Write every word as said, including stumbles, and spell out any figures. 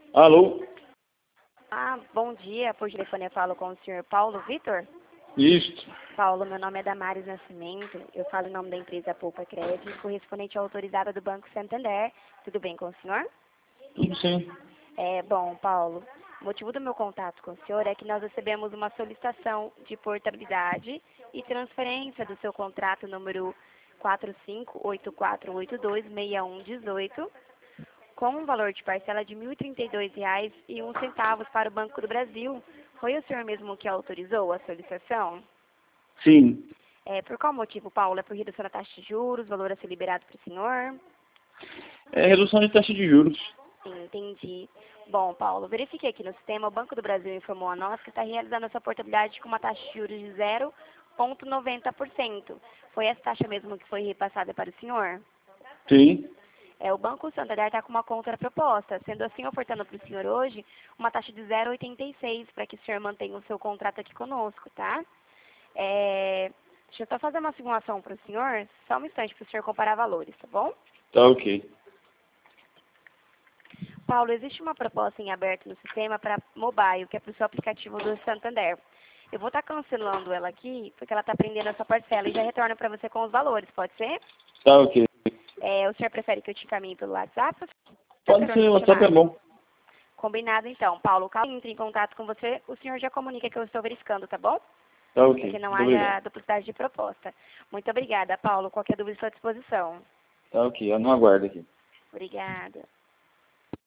Alô? Ah, bom dia. Por telefone eu falo com o senhor Paulo Vitor. Isto. Paulo, meu nome é Damares Nascimento. Eu falo em nome da empresa Poupa Crédito, correspondente à autorizada do Banco Santander. Tudo bem com o senhor? Tudo sim. É, bom, Paulo, o motivo do meu contato com o senhor é que nós recebemos uma solicitação de portabilidade e transferência do seu contrato número quatro cinco oito quatro oito dois seis um um oito, com um valor de parcela de mil e trinta e dois reais e um centavos para o Banco do Brasil. Foi o senhor mesmo que autorizou a solicitação? Sim. É, por qual motivo, Paulo? É por redução da taxa de juros, valor a ser liberado para o senhor? É redução de taxa de juros. Sim, entendi. Bom, Paulo, verifiquei aqui no sistema, o Banco do Brasil informou a nós que está realizando essa portabilidade com uma taxa de juros de zero vírgula noventa por cento. Foi essa taxa mesmo que foi repassada para o senhor? Sim. É, o Banco Santander está com uma contraproposta, sendo assim, ofertando para o senhor hoje uma taxa de zero vírgula oitenta e seis para que o senhor mantenha o seu contrato aqui conosco, tá? É, deixa eu só fazer uma simulação para o senhor, só um instante para o senhor comparar valores, tá bom? Tá ok. Paulo, existe uma proposta em aberto no sistema para mobile, que é para o seu aplicativo do Santander. Eu vou estar cancelando ela aqui, porque ela está prendendo essa parcela e já retorno para você com os valores, pode ser? Tá ok. É, o senhor prefere que eu te encaminhe pelo WhatsApp? Pode ser, o WhatsApp é bom. Combinado, então. Paulo, caso entre em contato com você, o senhor já comunica que eu estou verificando, tá bom? Tá ok. Para que não Muito haja obrigado. duplicidade de proposta. Muito obrigada, Paulo. Qualquer dúvida, estou à disposição. Tá ok. Eu não aguardo aqui. Obrigada.